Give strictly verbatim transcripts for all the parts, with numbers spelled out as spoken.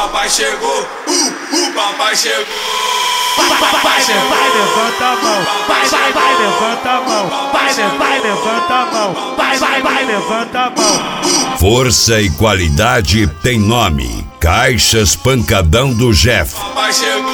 papai chegou, uh, o papai chegou. Vai, vai, vai, levanta a mão. Vai, vai, vai, levanta a mão. Vai, vai, levanta a mão. Vai, vai, vai, levanta a mão. Força e qualidade tem nome. Caixas Pancadão do Jeff. Papai chegou.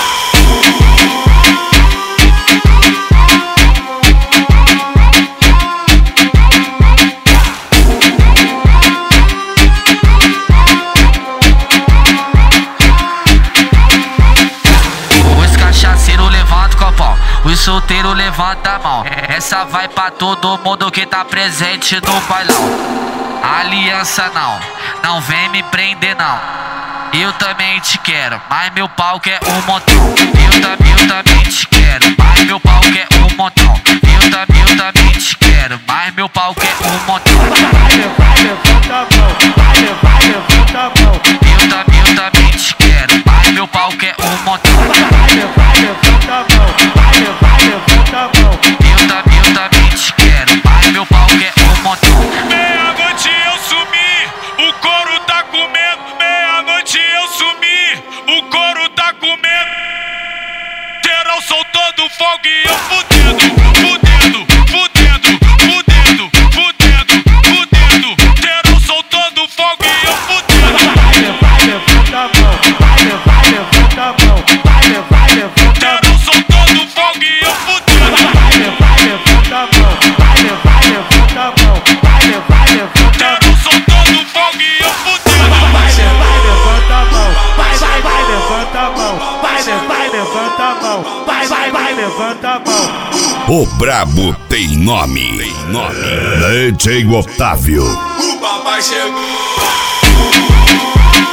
Os solteiros levanta a mão. Essa vai pra todo mundo que tá presente no bailão. Aliança não, não vem me prender não. Eu também te quero, mas meu pau quer um montão. Eu, tam, eu também te quero, mas meu pau quer um montão. Eu, tam, eu também te quero, mas meu pau quer um montão. Vai, vai, levanta a mão. Vai, vai, levanta a mão. Eu, tam, eu também te quero, mas meu pau quer um montão. Vai, vai, levanta a mão. Vai, vai, levanta a mão. Eu, tam, eu também te quero, mas meu pau quer um montão. Meia-noite eu sumi, o couro tá comendo. Meia-noite eu sumi, o couro tá comendo. Geral soltando fogo e eu fudendo, fudendo, fudendo, fudendo, fudendo, fudendo. Geral soltando fogo e eu fudendo. Vai, vai, levanta a mão. Vai, vai, levanta a mão. Vai, vai, levanta a mão. Geral soltando fogo e eu fudendo. Vai, vai, levanta a mão. Vai, vai, levanta a mão. Vai, vai, levanta a mão. Geral soltando fogo e eu fudendo. Vai, vai, levanta a mão. Vai, vai, vai, levanta a mão. Vai, vai, levanta a mão. Vai, vai, vai, levanta a mão. O brabo tem nome. Tem nome. D J Otávio. O papai chegou.